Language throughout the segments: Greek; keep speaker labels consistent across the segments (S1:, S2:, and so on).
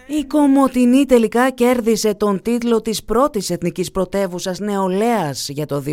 S1: Η Κομοτηνή τελικά κέρδισε τον τίτλο της πρώτης εθνικής πρωτεύουσας νεολαίας για το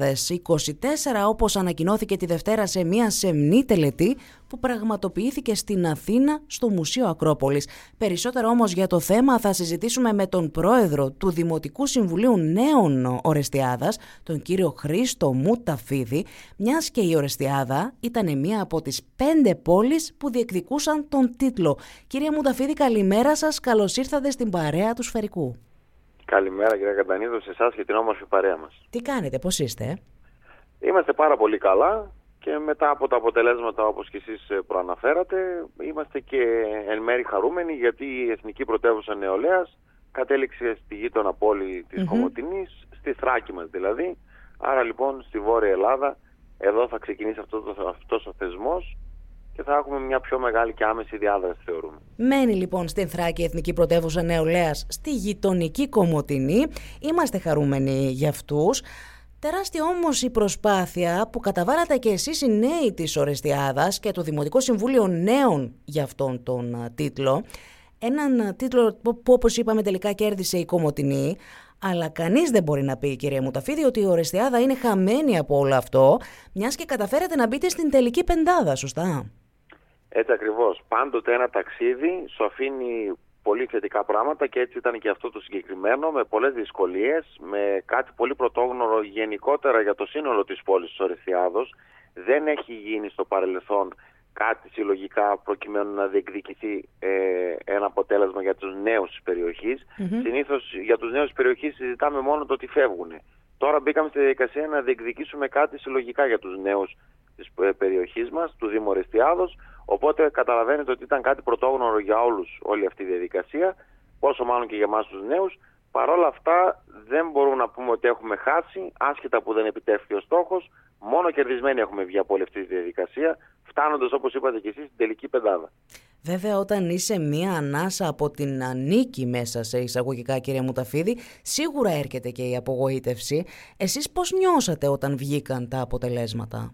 S1: 2024, όπως ανακοινώθηκε τη Δευτέρα σε μια σεμνή τελετή που πραγματοποιήθηκε στην Αθήνα στο Μουσείο Ακρόπολης. Περισσότερο όμως για το θέμα θα συζητήσουμε με τον πρόεδρο του Δημοτικού Συμβουλίου Νέων Ορεστιάδας, τον κύριο Χρήστο Μουταφίδη, μιας και η Ορεστιάδα ήταν μία από τις 5 πόλεις που διεκδικούσαν τον τίτλο. Κύριε Μουταφίδη, καλημέρα σας, καλώς ήρθατε στην παρέα του Σφαιρικού.
S2: Καλημέρα κύριε Κατανίδου, σε εσάς και την όμορφη παρέα μας.
S1: Τι κάνετε, πώς είστε?
S2: Είμαστε πάρα πολύ καλά και μετά από τα αποτελέσματα, όπως και εσείς προαναφέρατε, είμαστε και εν μέρει χαρούμενοι, γιατί η Εθνική Πρωτεύουσα Νεολαίας κατέληξε στη γείτονα πόλη της Κομοτηνής, στη Θράκη μας δηλαδή. Άρα λοιπόν στη Βόρεια Ελλάδα, εδώ θα ξεκινήσει αυτός ο θεσμός και θα έχουμε μια πιο μεγάλη και άμεση διάδραση, θεωρούμε.
S1: Μένει λοιπόν στην Θράκη Εθνική Πρωτεύουσα Νεολαίας, στη γειτονική Κομοτηνή. Είμαστε χαρούμενοι για αυτούς. Τεράστια όμως η προσπάθεια που καταβάλατε και εσείς οι νέοι της Ορεστιάδας και το Δημοτικό Συμβούλιο Νέων για αυτόν τον τίτλο. Έναν τίτλο που, όπως είπαμε, τελικά κέρδισε η Κομοτηνή. Αλλά κανείς δεν μπορεί να πει, κύριε Μουταφίδη, ότι η Ορεστιάδα είναι χαμένη από όλο αυτό, μιας και καταφέρατε να μπείτε στην τελική πεντάδα, σωστά?
S2: Έτσι ακριβώς. Πάντοτε ένα ταξίδι σου αφήνει πολύ θετικά πράγματα και έτσι ήταν και αυτό το συγκεκριμένο, με πολλές δυσκολίες, με κάτι πολύ πρωτόγνωρο γενικότερα για το σύνολο της πόλης της Ορεστιάδος. Δεν έχει γίνει στο παρελθόν κάτι συλλογικά προκειμένου να διεκδικηθεί ένα αποτέλεσμα για τους νέους της περιοχής. Συνήθως για τους νέους της περιοχής συζητάμε μόνο το ότι φεύγουν. Τώρα μπήκαμε στη διαδικασία να διεκδικήσουμε κάτι συλλογικά για τους νέους της περιοχής μας, του Δήμου Ορεστιάδος. Οπότε καταλαβαίνετε ότι ήταν κάτι πρωτόγνωρο για όλους όλη αυτή η διαδικασία, πόσο μάλλον και για εμάς τους νέους. Παρ' όλα αυτά δεν μπορούμε να πούμε ότι έχουμε χάσει, άσχετα που δεν επιτεύχθηκε ο στόχος. Μόνο κερδισμένοι έχουμε βγει από όλη αυτή τη διαδικασία, φτάνοντας, όπως είπατε και εσείς, στην τελική πεντάδα.
S1: Βέβαια, όταν είσαι μία ανάσα από την νίκη μέσα σε εισαγωγικά, κύριε Μουταφίδη, σίγουρα έρχεται και η απογοήτευση. Εσείς πώς νιώσατε όταν βγήκαν τα αποτελέσματα?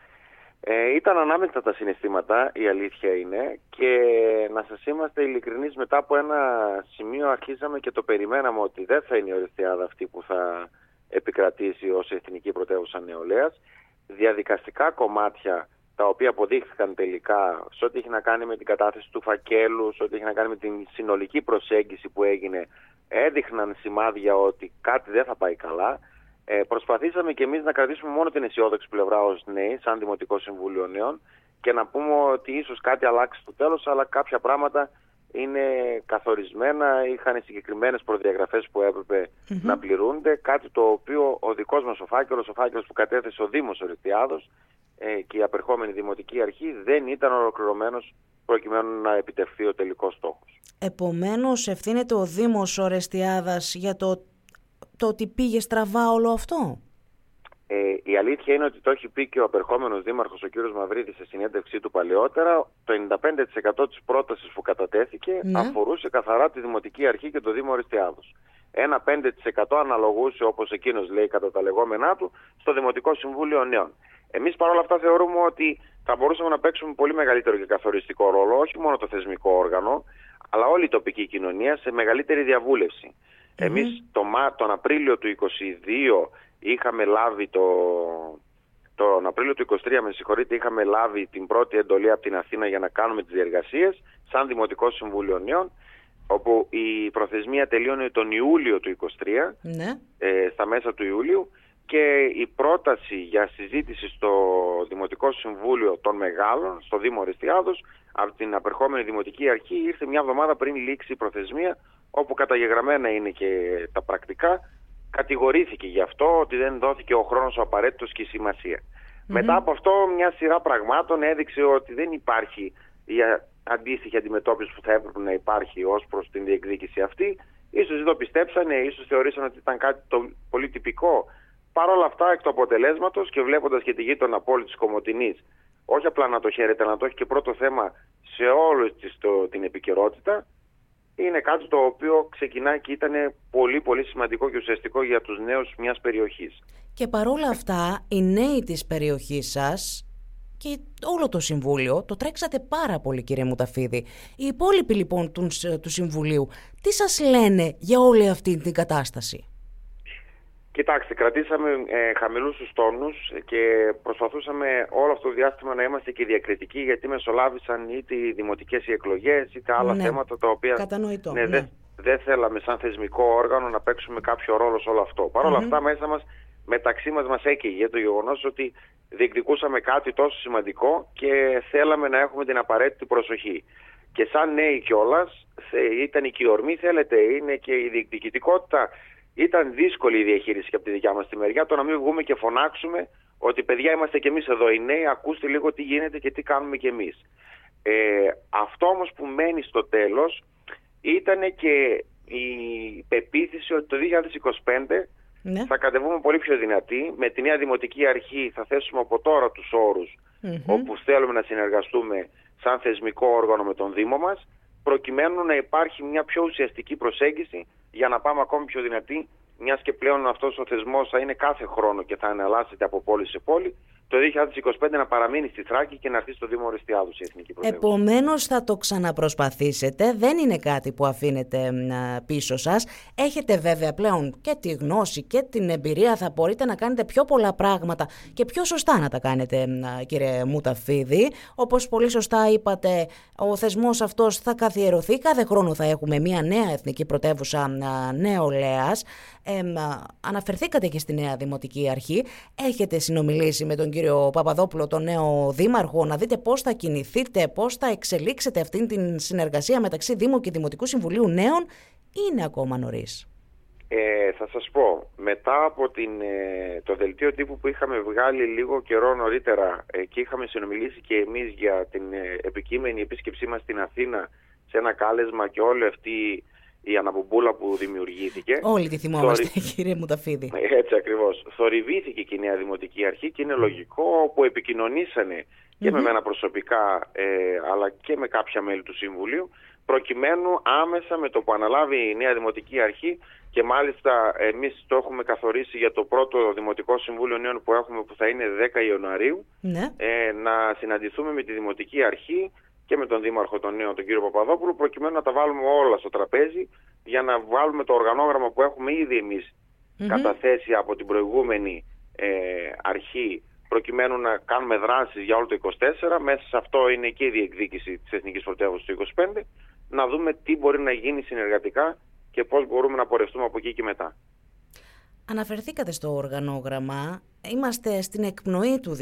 S2: Ήταν ανάμεικτα τα συναισθήματα, η αλήθεια είναι, και να σας είμαστε ειλικρινείς, μετά από ένα σημείο αρχίσαμε και το περιμέναμε ότι δεν θα είναι η Ορεστιάδα αυτή που θα επικρατήσει ως Εθνική Πρωτεύουσα Νεολαίας. Διαδικαστικά κομμάτια, τα οποία αποδείχθηκαν τελικά σε ό,τι έχει να κάνει με την κατάθεση του φακέλου, σε ό,τι έχει να κάνει με την συνολική προσέγγιση που έγινε, έδειχναν σημάδια ότι κάτι δεν θα πάει καλά. Προσπαθήσαμε και εμείς να κρατήσουμε μόνο την αισιόδοξη πλευρά ως νέοι, σαν Δημοτικό Συμβούλιο Νέων, και να πούμε ότι ίσως κάτι αλλάξει στο τέλος, αλλά κάποια πράγματα είναι καθορισμένα, είχαν συγκεκριμένες προδιαγραφές που έπρεπε να πληρούνται, κάτι το οποίο ο δικός μας ο φάκελος που κατέθεσε ο Δήμος Ορεστιάδος και η απερχόμενη Δημοτική Αρχή δεν ήταν ολοκληρωμένος προκειμένου να επιτευχθεί ο τελικός στόχος.
S1: Επομένως, ευθύνεται ο Δήμος Ορεστιάδας για το ότι πήγε στραβά όλο αυτό?
S2: Η αλήθεια είναι ότι το έχει πει και ο απερχόμενος δήμαρχος, ο κύριος Μαυρίδης, σε συνέντευξή του παλαιότερα. Το 95% της πρότασης που κατατέθηκε αφορούσε καθαρά τη Δημοτική Αρχή και το Δήμο Ορεστιάδος. Ένα 5% αναλογούσε, όπως εκείνος λέει κατά τα λεγόμενά του, στο Δημοτικό Συμβούλιο Νέων. Εμείς παρόλα αυτά θεωρούμε ότι θα μπορούσαμε να παίξουμε πολύ μεγαλύτερο και καθοριστικό ρόλο, όχι μόνο το θεσμικό όργανο, αλλά όλη η τοπική κοινωνία σε μεγαλύτερη διαβούλευση. Εμείς τον Απρίλιο του 2022 είχαμε λάβει τον Απρίλιο του 2023, με συγχωρείτε, είχαμε λάβει την πρώτη εντολή από την Αθήνα για να κάνουμε τις διεργασίες σαν Δημοτικό Συμβούλιο Νέων, όπου η προθεσμία τελείωνε τον Ιούλιο του 2023, στα μέσα του Ιουλίου, και η πρόταση για συζήτηση στο Δημοτικό Συμβούλιο των Μεγάλων, στο Δήμο Ορεστιάδος, από την απερχόμενη Δημοτική Αρχή, ήρθε μια εβδομάδα πριν λήξει η προθεσμία, όπου καταγεγραμμένα είναι και τα πρακτικά. Κατηγορήθηκε γι' αυτό ότι δεν δόθηκε ο χρόνος ο απαραίτητος και η σημασία. Μετά από αυτό μια σειρά πραγμάτων έδειξε ότι δεν υπάρχει η αντίστοιχη αντιμετώπιση που θα έπρεπε να υπάρχει ως προς την διεκδίκηση αυτή. Ίσως δεν το πιστέψανε, ίσως θεωρήσαν ότι ήταν κάτι πολύ τυπικό. Παρ' όλα αυτά, εκ του αποτελέσματος και βλέποντας και τη γείτονα πόλη της Κομοτηνής, όχι απλά να το χαίρεται, να το έχει και πρώτο θέμα σε όλη την επικαιρότητα, είναι κάτι το οποίο ξεκινάει και ήταν πολύ πολύ σημαντικό και ουσιαστικό για τους νέους μιας περιοχής.
S1: Και παρόλα αυτά, οι νέοι της περιοχής σας και όλο το Συμβούλιο το τρέξατε πάρα πολύ, κύριε Μουταφίδη. Οι υπόλοιποι λοιπόν του Συμβουλίου, τι σας λένε για όλη αυτή την κατάσταση?
S2: Κοιτάξτε, κρατήσαμε χαμηλούς τους τόνους και προσπαθούσαμε όλο αυτό το διάστημα να είμαστε και διακριτικοί, γιατί μεσολάβησαν είτε οι δημοτικές οι εκλογές είτε άλλα θέματα τα οποία δεν θέλαμε σαν θεσμικό όργανο να παίξουμε κάποιο ρόλο σε όλο αυτό. Παρ' όλα αυτά μέσα μας, μεταξύ μας έκαιγε το γεγονός ότι διεκδικούσαμε κάτι τόσο σημαντικό και θέλαμε να έχουμε την απαραίτητη προσοχή. Και σαν νέοι κιόλας, ήταν και η ορμή, θέλετε, είναι και η διεκδικητικότητα. Ήταν δύσκολη η διαχείριση και από τη δικιά μας τη μεριά, το να μην βγούμε και φωνάξουμε ότι παιδιά είμαστε κι εμείς εδώ οι νέοι, ακούστε λίγο τι γίνεται και τι κάνουμε κι εμείς. Αυτό όμως που μένει στο τέλος ήταν και η πεποίθηση ότι το 2025 θα κατεβούμε πολύ πιο δυνατοί. Με τη νέα Δημοτική Αρχή θα θέσουμε από τώρα τους όρους όπου θέλουμε να συνεργαστούμε σαν θεσμικό όργανο με τον Δήμο μας, προκειμένου να υπάρχει μια πιο ουσιαστική προσέγγιση για να πάμε ακόμη πιο δυνατοί, μιας και πλέον αυτός ο θεσμός θα είναι κάθε χρόνο και θα εναλλάσσεται από πόλη σε πόλη, το 2025 να παραμείνει στη Θράκη και να έρθει στο Δήμο Ορεστιάδος η Εθνική Πρωτεύουσα.
S1: Επομένως θα το ξαναπροσπαθήσετε, δεν είναι κάτι που αφήνετε πίσω σας. Έχετε βέβαια πλέον και τη γνώση και την εμπειρία, θα μπορείτε να κάνετε πιο πολλά πράγματα και πιο σωστά να τα κάνετε, κύριε Μουταφίδη. Όπως πολύ σωστά είπατε, ο θεσμός αυτός θα καθιερωθεί, κάθε χρόνο θα έχουμε μια νέα Εθνική Πρωτεύουσα νεολαίας. Αναφερθήκατε και στη νέα Δημοτική Αρχή, έχετε συνομιλήσει με τον κύριο Παπαδόπουλο, τον νέο δήμαρχο, να δείτε πώς θα κινηθείτε, πώς θα εξελίξετε αυτήν την συνεργασία μεταξύ Δήμου και Δημοτικού Συμβουλίου Νέων, ή είναι ακόμα νωρίς?
S2: Θα σας πω, μετά από το δελτίο τύπου που είχαμε βγάλει λίγο καιρό νωρίτερα και είχαμε συνομιλήσει και εμείς για την επικείμενη επίσκεψή μας στην Αθήνα σε ένα κάλεσμα και όλη αυτή η αναμπουμπούλα που δημιουργήθηκε.
S1: Όλοι τη θυμόμαστε, κύριε Μουταφίδη.
S2: Έτσι ακριβώς. Θορυβήθηκε και η νέα Δημοτική Αρχή και είναι λογικό, που επικοινωνήσανε και με μένα προσωπικά αλλά και με κάποια μέλη του Συμβουλίου, προκειμένου άμεσα με το που αναλάβει η νέα Δημοτική Αρχή, και μάλιστα εμείς το έχουμε καθορίσει για το πρώτο Δημοτικό Συμβούλιο Νέων που έχουμε, που θα είναι 10 Ιανουαρίου, να συναντηθούμε με τη Δημοτική Αρχή και με τον Δήμαρχο τον νέο, τον κύριο Παπαδόπουλο, προκειμένου να τα βάλουμε όλα στο τραπέζι για να βγάλουμε το οργανόγραμμα που έχουμε ήδη εμείς καταθέσει από την προηγούμενη αρχή, προκειμένου να κάνουμε δράσεις για όλο το 24. Μέσα σε αυτό είναι και η διεκδίκηση της Εθνικής Πρωτεύουσας του 25, να δούμε τι μπορεί να γίνει συνεργατικά και πώς μπορούμε να πορευτούμε από εκεί και μετά.
S1: Αναφερθήκατε στο οργανόγραμμα, είμαστε στην εκπνοή του 2023.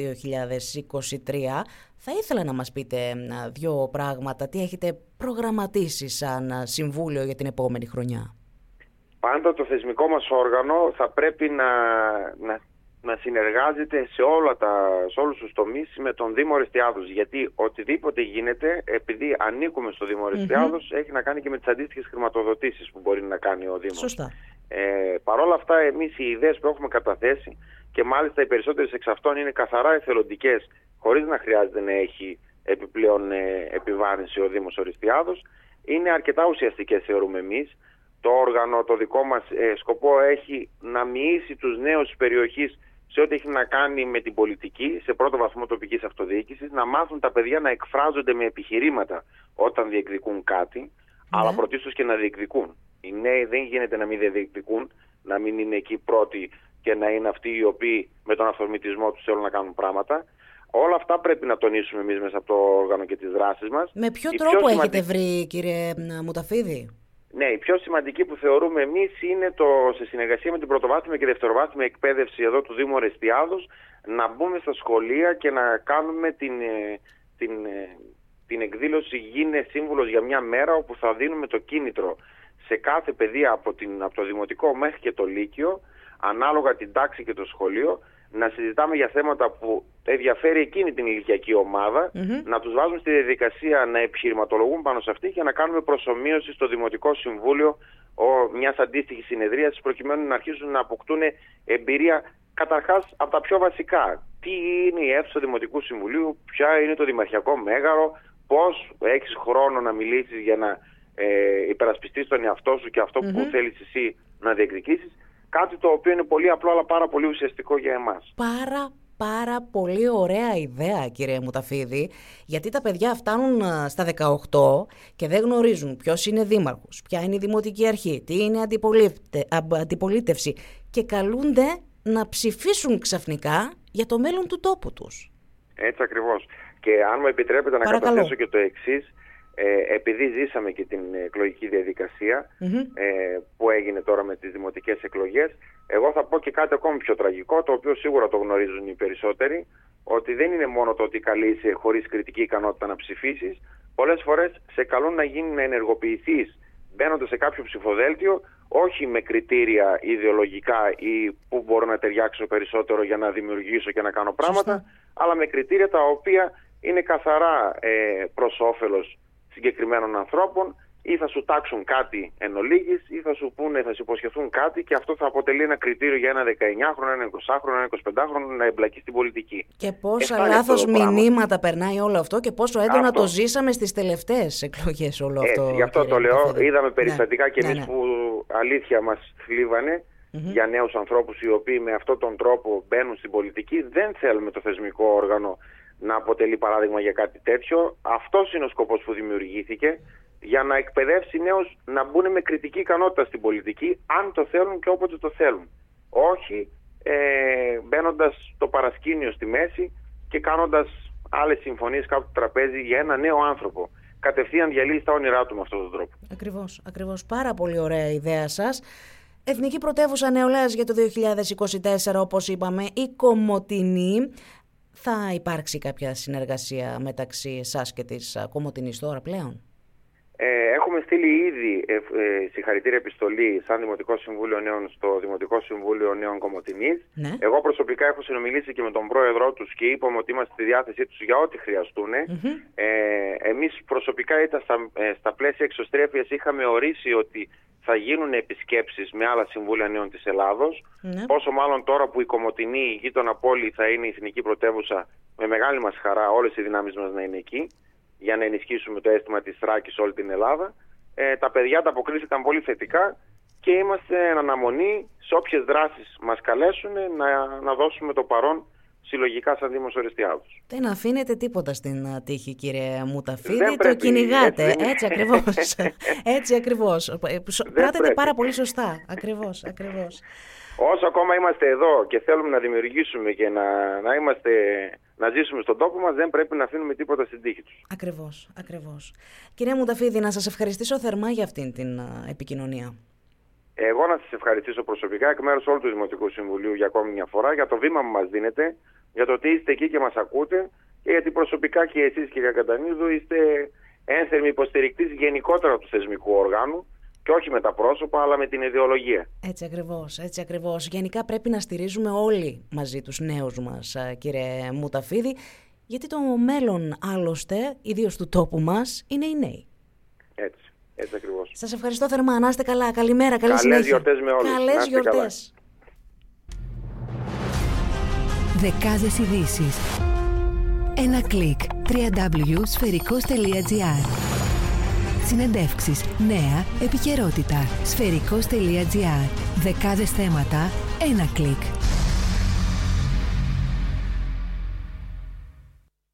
S1: Θα ήθελα να μας πείτε δύο πράγματα. Τι έχετε προγραμματίσει σαν συμβούλιο για την επόμενη χρονιά?
S2: Πάντα το θεσμικό μας όργανο θα πρέπει να συνεργάζεται σε όλους τους τομείς με τον Δήμο Ορεστιάδος. Γιατί οτιδήποτε γίνεται, επειδή ανήκουμε στο Δήμο Ορεστιάδος, έχει να κάνει και με τις αντίστοιχες χρηματοδοτήσεις που μπορεί να κάνει ο Δήμος.
S1: Σωστά.
S2: Παρ' όλα αυτά, εμείς οι ιδέες που έχουμε καταθέσει, και μάλιστα οι περισσότερες εξ αυτών είναι καθαρά εθελοντικές, χωρίς να χρειάζεται να έχει επιπλέον επιβάρυνση ο Δήμος Ορεστιάδος, είναι αρκετά ουσιαστικές, θεωρούμε εμείς. Το όργανο, το δικό μας σκοπό έχει να μοιήσει τους νέους της περιοχής σε ό,τι έχει να κάνει με την πολιτική, σε πρώτο βαθμό τοπικής αυτοδιοίκησης, να μάθουν τα παιδιά να εκφράζονται με επιχειρήματα όταν διεκδικούν κάτι, αλλά πρωτίστως και να διεκδικούν. Οι νέοι δεν γίνεται να μην διεκδικούν, να μην είναι εκεί πρώτοι και να είναι αυτοί οι οποίοι με τον αυθορμητισμό τους θέλουν να κάνουν πράγματα. Όλα αυτά πρέπει να τονίσουμε εμείς μέσα από το όργανο και τις δράσεις μας.
S1: Με ποιο τρόπο έχετε βρει, κύριε Μουταφίδη?
S2: Ναι, η πιο σημαντική που θεωρούμε εμείς είναι σε συνεργασία με την πρωτοβάθμια και δευτεροβάθμια εκπαίδευση εδώ του Δήμου Ορεστιάδος, να μπούμε στα σχολεία και να κάνουμε την εκδήλωση «Γίνε σύμβουλος για μια μέρα», όπου θα δίνουμε το κίνητρο σε κάθε παιδεία από το δημοτικό μέχρι και το λύκειο, ανάλογα την τάξη και το σχολείο, να συζητάμε για θέματα που ενδιαφέρει εκείνη την ηλικιακή ομάδα, να τους βάζουμε στη διαδικασία να επιχειρηματολογούν πάνω σε αυτή και να κάνουμε προσομοίωση στο Δημοτικό Συμβούλιο μιας αντίστοιχης συνεδρίασης, προκειμένου να αρχίσουν να αποκτούν εμπειρία καταρχάς από τα πιο βασικά. Τι είναι η αίθουσα Δημοτικού Συμβουλίου, ποια είναι το δημαρχιακό μέγαρο, πώς έχεις χρόνο να μιλήσεις για να υπερασπιστείς τον εαυτό σου και αυτό που θέλεις εσύ να διεκδικήσεις. Κάτι το οποίο είναι πολύ απλό αλλά πάρα πολύ ουσιαστικό για εμάς.
S1: πάρα πολύ ωραία ιδέα, κύριε Μουταφίδη, γιατί τα παιδιά φτάνουν στα 18 και δεν γνωρίζουν ποιος είναι δήμαρχος, ποια είναι η δημοτική αρχή, τι είναι αντιπολίτευση και καλούνται να ψηφίσουν ξαφνικά για το μέλλον του τόπου τους.
S2: Έτσι ακριβώς. Και αν μου επιτρέπετε να καταθέσω και το εξής, επειδή ζήσαμε και την εκλογική διαδικασία που έγινε τώρα με τις δημοτικές εκλογές, εγώ θα πω και κάτι ακόμη πιο τραγικό, το οποίο σίγουρα το γνωρίζουν οι περισσότεροι, ότι δεν είναι μόνο το ότι καλείσαι χωρίς κριτική ικανότητα να ψηφίσεις, πολλές φορές σε καλούν να ενεργοποιηθείς μπαίνοντας σε κάποιο ψηφοδέλτιο, όχι με κριτήρια ιδεολογικά ή που μπορώ να ταιριάξω περισσότερο για να δημιουργήσω και να κάνω πράγματα, αλλά με κριτήρια τα οποία είναι καθαρά προς όφελος συγκεκριμένων ανθρώπων, ή θα σου τάξουν κάτι εν ολίγης, ή θα σου υποσχεθούν κάτι και αυτό θα αποτελεί ένα κριτήριο για ένα 19χρονο, ένα 20χρονο, ένα 25χρονο να εμπλακεί στην πολιτική.
S1: Και πόσα λάθος μηνύματα περνάει όλο αυτό και πόσο έντονα το ζήσαμε στις τελευταίες εκλογές όλο αυτό.
S2: Γι' αυτό το λέω. Είδαμε περιστατικά και εμείς που αλήθεια μας θλίβανε για νέους ανθρώπους οι οποίοι με αυτόν τον τρόπο μπαίνουν στην πολιτική. Δεν θέλουμε το θεσμικό όργανο να αποτελεί παράδειγμα για κάτι τέτοιο. Αυτός είναι ο σκοπός που δημιουργήθηκε, για να εκπαιδεύσει νέους να μπουν με κριτική ικανότητα στην πολιτική, αν το θέλουν και όποτε το θέλουν. Όχι μπαίνοντας στο παρασκήνιο στη μέση και κάνοντας άλλες συμφωνίες κάτω το τραπέζι για ένα νέο άνθρωπο. Κατευθείαν διαλύσει τα όνειρά του με αυτόν τον τρόπο.
S1: Ακριβώς. Πάρα πολύ ωραία ιδέα σας. Εθνική Πρωτεύουσα Νεολαίας για το 2024, όπως είπαμε, η Κομοτηνή. Θα υπάρξει κάποια συνεργασία μεταξύ εσάς και της Κομοτηνής τώρα πλέον?
S2: Έχουμε στείλει ήδη συγχαρητήρια επιστολή σαν Δημοτικό Συμβούλιο Νέων στο Δημοτικό Συμβούλιο Νέων Κομοτηνής. Ναι. Εγώ προσωπικά έχω συνομιλήσει και με τον πρόεδρό τους και είπαμε ότι είμαστε στη διάθεσή τους για ό,τι χρειαστούν. Εμείς προσωπικά στα πλαίσια εξωστρέφειας είχαμε ορίσει ότι θα γίνουν επισκέψεις με άλλα Συμβούλια Νέων της Ελλάδος. Πόσο μάλλον τώρα που η Κομοτηνή, η γείτονα πόλη, θα είναι η Εθνική Πρωτεύουσα, με μεγάλη μας χαρά όλες οι δυνάμεις μας να είναι εκεί, για να ενισχύσουμε το αίσθημα της Θράκης σε όλη την Ελλάδα. Τα παιδιά τα αποκρίθηκαν πολύ θετικά και είμαστε εν αναμονή σε όποιες δράσεις μας καλέσουν να δώσουμε το παρόν συλλογικά σαν Δήμος Ορεστιάδος.
S1: Δεν αφήνετε τίποτα στην τύχη, κύριε Μουταφίδη, το κυνηγάτε. Έτσι ακριβώς. Πράτετε πάρα πολύ σωστά. Ακριβώς.
S2: Όσο ακόμα είμαστε εδώ και θέλουμε να δημιουργήσουμε και να ζήσουμε στον τόπο μας, δεν πρέπει να αφήνουμε τίποτα στην τύχη τους.
S1: Ακριβώς. Κυρία Μουταφίδη, να σας ευχαριστήσω θερμά για αυτήν την επικοινωνία.
S2: Εγώ να σας ευχαριστήσω προσωπικά εκ μέρους όλου του Δημοτικού Συμβουλίου για ακόμη μια φορά για το βήμα που μας δίνετε, για το ότι είστε εκεί και μας ακούτε και γιατί προσωπικά και εσείς, κυρία Κατανίδου, είστε ένθερμοι υποστηρικτής γενικότερα του θεσμικού οργάνου και όχι με τα πρόσωπα αλλά με την ιδεολογία.
S1: Έτσι ακριβώς. Γενικά πρέπει να στηρίζουμε όλοι μαζί τους νέους μας, κύριε Μουταφίδη, γιατί το μέλλον άλλωστε, ιδίως του τόπου μας, είναι οι νέοι.
S2: Έτσι ακριβώς.
S1: Σας ευχαριστώ θερμά. Να είστε καλά. Καλημέρα, καλή συνέχεια.
S2: Καλές γιορτές με όλους.
S1: Καλές γιορτές.
S3: Δεκάδες ειδήσεις. Ένα κλικ. www.sferikos.gr. Συνεντεύξεις, νέα, επικαιρότητα. Sferikos.gr. Δεκάδες θέματα. Ένα κλικ.